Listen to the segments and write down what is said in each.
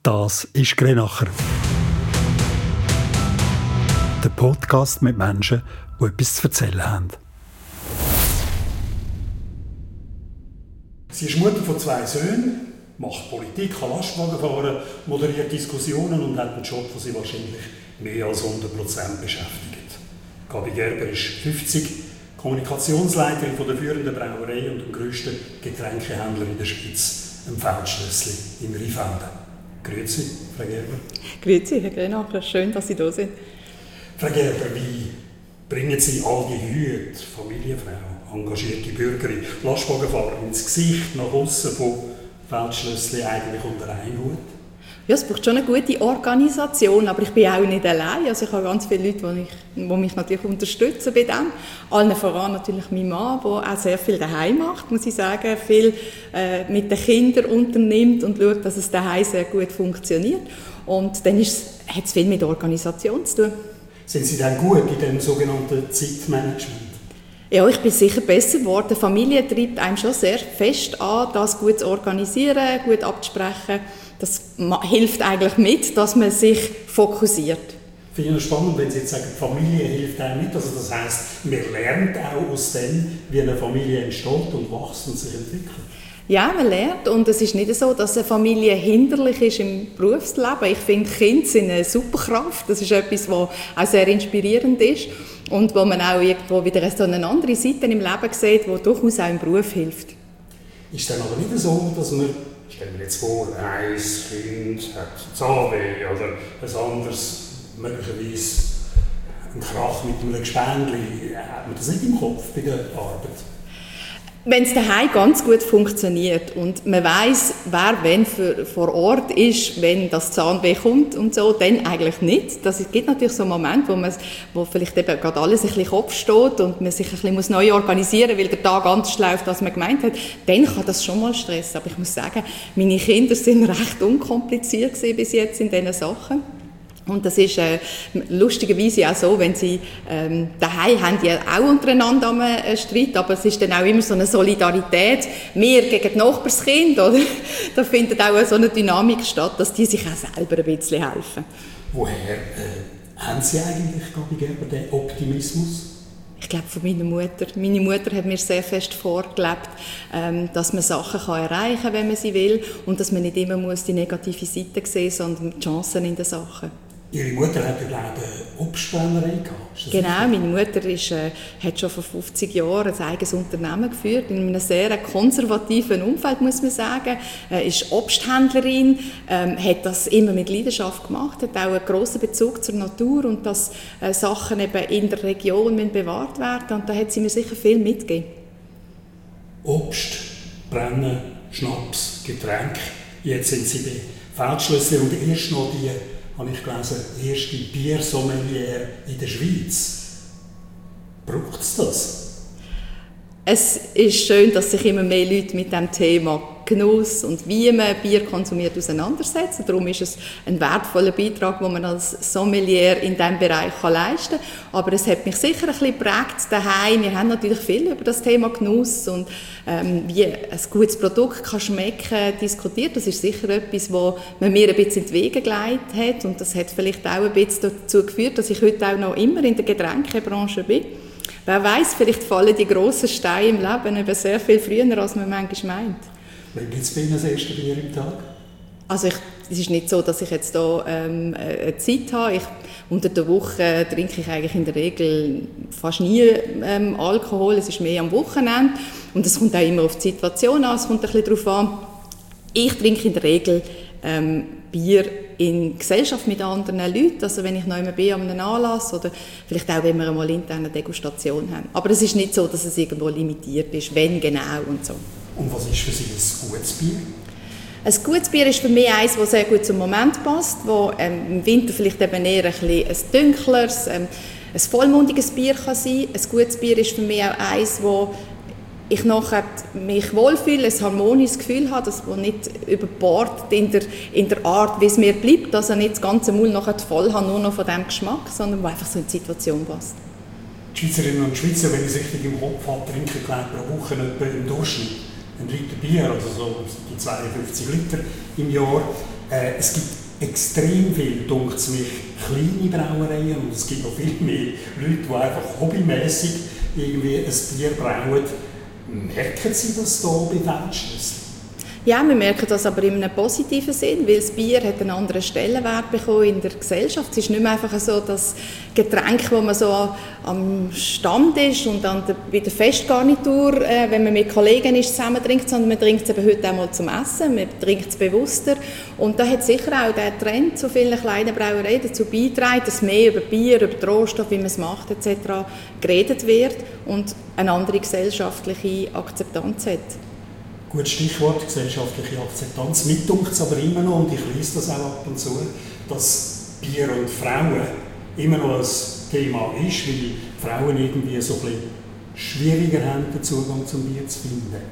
Das ist Grenacher. Der Podcast mit Menschen, die etwas zu erzählen haben. Sie ist Mutter von 2 Söhnen, macht Politik, kann Lastwagen fahren, moderiert Diskussionen und hat einen Job, der sie wahrscheinlich mehr als 100% beschäftigt. Gabi Gerber ist 50, Kommunikationsleiterin von der führenden Brauerei und dem grössten Getränkehändler in der Schweiz, dem Feldschlössli im Rheinfelden. Grüezi, Frau Gerber. Grüezi, Herr Grenacher. Schön, dass Sie da sind. Frau Gerber, wie bringen Sie all die Hüte, Familienfrau, engagierte Bürgerin, Lastwagenfahrer ins Gesicht, nach aussen von Feldschlössli eigentlich unter einen Hut? Ja, es braucht schon eine gute Organisation, aber ich bin auch nicht allein. Also ich habe ganz viele Leute, die mich natürlich unterstützen bei dem. Allen voran natürlich mein Mann, der auch sehr viel daheim macht, muss ich sagen. Viel mit den Kindern unternimmt und schaut, dass es daheim sehr gut funktioniert. Und dann hat es viel mit der Organisation zu tun. Sind Sie dann gut in dem sogenannten Zeitmanagement? Ja, ich bin sicher besser geworden. Familie treibt einem schon sehr fest an, das gut zu organisieren, gut abzusprechen. Das hilft eigentlich mit, dass man sich fokussiert. Ich finde es spannend, wenn Sie jetzt sagen, Familie hilft einem mit. Also das heisst, man lernt auch aus dem, wie eine Familie entsteht und wächst und sich entwickelt. Ja, man lernt und es ist nicht so, dass eine Familie hinderlich ist im Berufsleben. Ich finde, Kinder sind eine Superkraft. Das ist etwas, was auch sehr inspirierend ist und wo man auch irgendwo wieder so eine andere Seite im Leben sieht, die durchaus auch im Beruf hilft. Ist es dann aber nicht so, dass man, stellen wir jetzt vor, ein Kind hat Zahnweh oder ein anderes, möglicherweise ein Krach mit einem Gespendli, hat man das nicht im Kopf bei der Arbeit? Wenn es daheim ganz gut funktioniert und man weiss, wer wenn vor Ort ist, wenn das Zahnweh kommt und so, dann eigentlich nicht. Es gibt natürlich so Momente, wo vielleicht eben gerade alles ein bisschen Kopf steht und man sich ein bisschen neu organisieren muss, weil der Tag anders läuft, als man gemeint hat. Dann kann das schon mal stressen. Aber ich muss sagen, meine Kinder sind recht unkompliziert gewesen bis jetzt in diesen Sachen. Und das ist lustigerweise auch so, wenn sie daheim haben die auch untereinander einen Streit, aber es ist dann auch immer so eine Solidarität, wir gegen die Nachbarskind, oder? Da findet auch so eine Dynamik statt, dass die sich auch selber ein bisschen helfen. Woher haben Sie eigentlich, Gabi Gerber, den Optimismus? Ich glaube von meiner Mutter. Meine Mutter hat mir sehr fest vorgelebt, dass man Sachen erreichen kann, wenn man sie will und dass man nicht immer die negative Seite sehen muss, sondern die Chancen in den Sachen. Ihre Mutter hat ja, glaube ich, eine Obstbrennerei gehabt. Genau, meine Mutter hat schon vor 50 Jahren ein eigenes Unternehmen geführt, in einem sehr konservativen Umfeld, muss man sagen. Ist Obsthändlerin, hat das immer mit Leidenschaft gemacht, hat auch einen grossen Bezug zur Natur und dass Sachen eben in der Region bewahrt werden. Und da hat sie mir sicher viel mitgegeben. Obst, Brennen, Schnaps, Getränk. Jetzt sind Sie bei Feldschlössli und erst noch die, habe ich gelesen, erste Biersommelier in der Schweiz. Braucht es das? Es ist schön, dass sich immer mehr Leute mit dem Thema Genuss und wie man Bier konsumiert auseinandersetzen. Darum ist es ein wertvoller Beitrag, den man als Sommelier in diesem Bereich leisten kann. Aber es hat mich sicher ein bisschen geprägt daheim. Wir haben natürlich viel über das Thema Genuss und wie ein gutes Produkt kann schmecken diskutiert. Das ist sicher etwas, was man mir ein bisschen in die Wege geleitet hat. Und das hat vielleicht auch ein bisschen dazu geführt, dass ich heute auch noch immer in der Getränkebranche bin. Wer weiss, vielleicht fallen die grossen Steine im Leben eben sehr viel früher, als man manchmal meint. Wann gibt es bei Ihnen das erste Bier im Tag? Also es ist nicht so, dass ich jetzt hier eine Zeit habe. Unter der Woche trinke ich eigentlich in der Regel fast nie Alkohol. Es ist mehr am Wochenende. Und es kommt auch immer auf die Situation an. Es kommt ein bisschen darauf an. Ich trinke in der Regel Bier in Gesellschaft mit anderen Leuten, also wenn ich noch einmal bin an einem Anlass oder vielleicht auch, wenn wir einmal interne Degustation haben. Aber es ist nicht so, dass es irgendwo limitiert ist, wenn genau und so. Und was ist für Sie ein gutes Bier? Ein gutes Bier ist für mich eines, das sehr gut zum Moment passt, wo im Winter vielleicht eben eher ein dunkleres, ein vollmundiges Bier kann sein. Ein gutes Bier ist für mich auch eines, wo ich nachher mich wohlfühle, ein harmonisches Gefühl habe, das nicht überbordet in der Art, wie es mir bleibt, dass ich nicht das ganze Maul nachher voll habe, nur noch von diesem Geschmack, sondern wo einfach so in die Situation passt. Die Schweizerinnen und Schweizer, wenn ich es richtig im Kopf habe, trinken pro Woche etwa im Durchschnitt 1 Liter Bier, also so die 52 Liter im Jahr. Es gibt extrem viel, dunkt es mich, kleine Brauereien und es gibt noch viel mehr Leute, die einfach hobbymäßig irgendwie ein Bier brauen. Merken Sie das hier bei Feldschlössli? Ja, wir merken das aber in einem positiven Sinn, weil das Bier hat einen anderen Stellenwert bekommen in der Gesellschaft. Es ist nicht mehr einfach so das Getränk, wo man so am Stand ist und dann bei der Festgarnitur, wenn man mit Kollegen ist, zusammen trinkt, sondern man trinkt es eben heute auch mal zum Essen, man trinkt es bewusster. Und da hat sicher auch der Trend zu vielen kleinen Brauereien dazu beigetragen, dass mehr über Bier, über den Rohstoff, wie man es macht etc. geredet wird und eine andere gesellschaftliche Akzeptanz hat. Gutes Stichwort, gesellschaftliche Akzeptanz. Mir dunkt es aber immer noch, und ich lese das auch ab und zu, dass Bier und Frauen immer noch ein Thema ist, weil Frauen irgendwie so ein bisschen schwieriger haben, den Zugang zum Bier zu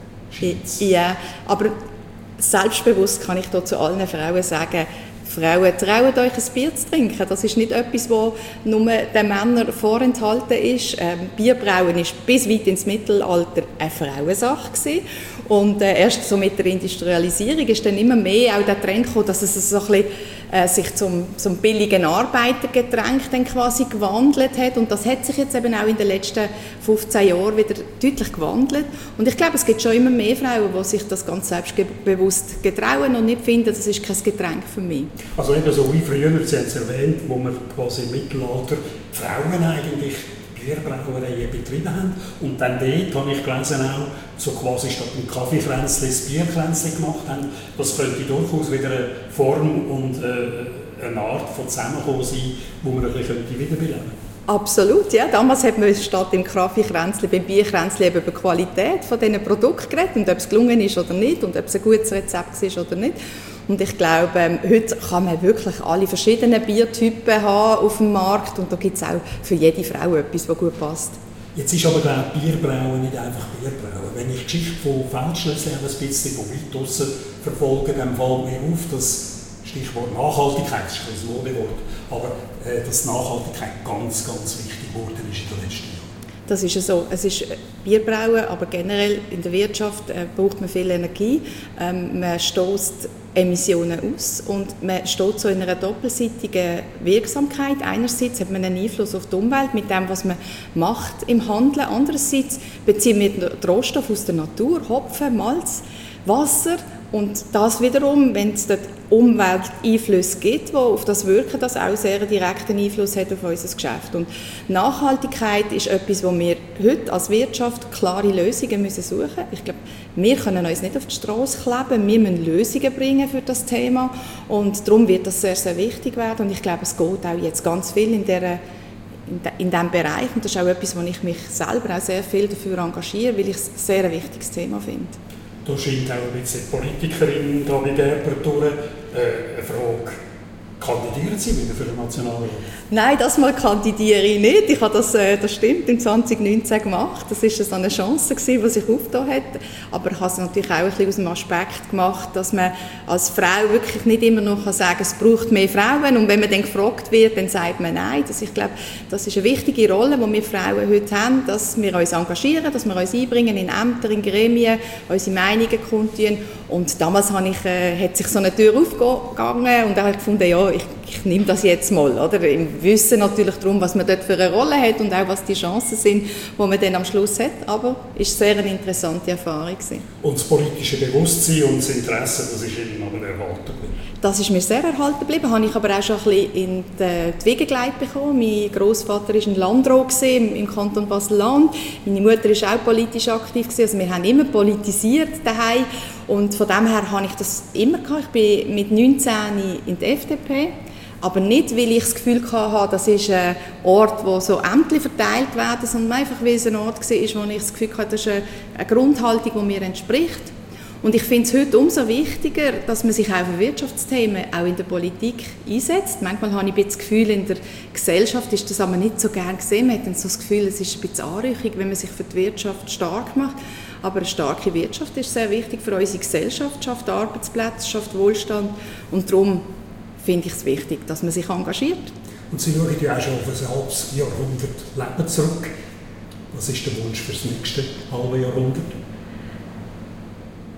finden. Ja, aber selbstbewusst kann ich da zu allen Frauen sagen, Frauen, traut euch ein Bier zu trinken. Das ist nicht etwas, das nur den Männern vorenthalten ist. Bierbrauen war bis weit ins Mittelalter eine Frauensache gewesen. Und erst so mit der Industrialisierung ist dann immer mehr auch der Trend gekommen, dass es so ein bisschen, sich zum billigen Arbeitergetränk dann quasi gewandelt hat. Und das hat sich jetzt eben auch in den letzten 15 Jahren wieder deutlich gewandelt. Und ich glaube, es gibt schon immer mehr Frauen, die sich das ganz selbstbewusst getrauen und nicht finden, das ist kein Getränk für mich. Also eben so wie früher, Sie haben es erwähnt, wo wir quasi im Mittelalter die Frauen eigentlich Bierbrauereien betrieben haben. Und dann dort habe ich gelesen auch, so quasi statt dem Kaffeekränzchen das Bierkränzchen gemacht haben. Das könnte durchaus wieder eine Form und eine Art von Zusammenkommen sein, wo man ein bisschen wiederbeleben könnte. Absolut, ja. Damals hat man statt im Kaffeekränzchen, beim Bierkränzchen eben über die Qualität von diesen Produkten geredet und ob es gelungen ist oder nicht und ob es ein gutes Rezept ist oder nicht. Und ich glaube, heute kann man wirklich alle verschiedenen Biertypen haben auf dem Markt und da gibt es auch für jede Frau etwas, was gut passt. Jetzt ist aber glaube ich Bierbrauen nicht einfach Bierbrauen. Wenn ich die Geschichte von Feldschlössli ein bisschen von weit draussen verfolge, dann fällt mir auf, dass Stichwort Nachhaltigkeit, das ist ein Modewort, aber dass Nachhaltigkeit ganz, ganz wichtig geworden ist in den letzten Jahren. Das ist so. Es ist Bierbrauen, aber generell in der Wirtschaft braucht man viel Energie. Man stößt Emissionen aus und man steht so in einer doppelseitigen Wirksamkeit. Einerseits hat man einen Einfluss auf die Umwelt mit dem, was man macht im Handeln. Andererseits beziehen wir den Rohstoff aus der Natur, Hopfen, Malz, Wasser. Und das wiederum, wenn es dort Umwelteinflüsse gibt, die auf das wirken, das auch sehr direkten Einfluss hat auf unser Geschäft. Und Nachhaltigkeit ist etwas, wo wir heute als Wirtschaft klare Lösungen müssen suchen müssen. Ich glaube, wir können uns nicht auf die Straße kleben, wir müssen Lösungen bringen für das Thema. Und darum wird das sehr, sehr wichtig werden. Und ich glaube, es geht auch jetzt ganz viel in diesem Bereich. Und das ist auch etwas, wo ich mich selber auch sehr viel dafür engagiere, weil ich es sehr ein wichtiges Thema finde. Da scheint auch ein bisschen die Politikerin Gabi Gerber durch eine Frage. Kandidieren Sie wieder für den Nationalrat? Nein, das mal kandidiere ich nicht. Ich habe das stimmt, im 2019 gemacht. Das war so eine Chance, die sich aufgetan hat. Aber ich habe es natürlich auch ein bisschen aus dem Aspekt gemacht, dass man als Frau wirklich nicht immer noch sagen kann, es braucht mehr Frauen. Und wenn man dann gefragt wird, dann sagt man nein. Ich glaube, das ist eine wichtige Rolle, die wir Frauen heute haben, dass wir uns engagieren, dass wir uns einbringen in Ämter, in Gremien, unsere Meinungen kundtun. Und damals hat sich so eine Tür aufgegangen und da habe ich gefunden, ja, ich nehme das jetzt mal, oder? Im Wissen natürlich darum, was man dort für eine Rolle hat und auch was die Chancen sind, die man dann am Schluss hat. Aber es war sehr eine interessante Erfahrung. Und das politische Bewusstsein und das Interesse, das ist Ihnen aber erhalten geblieben? Das ist mir sehr erhalten geblieben. Habe ich aber auch schon ein bisschen in die Wiege gelegt bekommen. Mein Grossvater war ein Landrat im Kanton Basel-Land. Meine Mutter war auch politisch aktiv. Also wir haben immer politisiert daheim. Und von dem her habe ich das immer gehabt. Ich bin mit 19 in der FDP. Aber nicht, weil ich das Gefühl hatte, das ist ein Ort, wo so Ämter verteilt werden, sondern einfach, weil es ein Ort war, wo ich das Gefühl hatte, das ist eine Grundhaltung, die mir entspricht. Und ich finde es heute umso wichtiger, dass man sich auch für Wirtschaftsthemen auch in der Politik einsetzt. Manchmal habe ich ein bisschen das Gefühl, in der Gesellschaft ist das aber nicht so gern gesehen. Man hat dann so das Gefühl, es ist ein bisschen anrüchig, wenn man sich für die Wirtschaft stark macht. Aber eine starke Wirtschaft ist sehr wichtig für unsere Gesellschaft, schafft Arbeitsplätze, schafft Wohlstand. Und darum finde ich es wichtig, dass man sich engagiert. Und Sie schauen ja auch schon auf ein halbes Jahrhundert Leben zurück. Was ist der Wunsch für das nächste halbe Jahrhundert?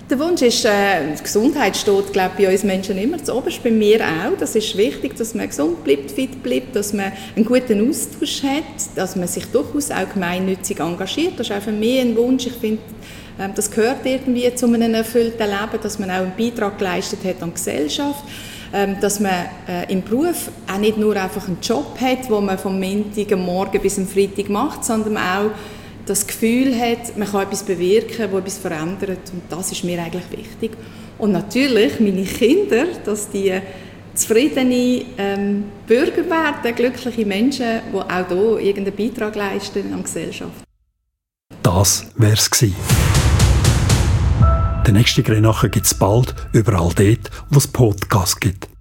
Der Wunsch ist, die Gesundheit steht, glaube ich, bei uns Menschen immer zuoberst, bei mir auch. Das ist wichtig, dass man gesund bleibt, fit bleibt, dass man einen guten Austausch hat, dass man sich durchaus auch gemeinnützig engagiert. Das ist auch für mich ein Wunsch. Ich finde, das gehört irgendwie zu einem erfüllten Leben, dass man auch einen Beitrag geleistet hat an die Gesellschaft, dass man im Beruf auch nicht nur einfach einen Job hat, den man vom Montag am Morgen bis am Freitag macht, sondern auch das Gefühl hat, man kann etwas bewirken, das etwas verändert, und das ist mir eigentlich wichtig. Und natürlich meine Kinder, dass die zufriedene Bürger werden, glückliche Menschen, die auch hier irgendeinen Beitrag leisten an die Gesellschaft. Das wär's gewesen. Den nächsten Grenache gibt es bald überall dort, wo es Podcasts gibt.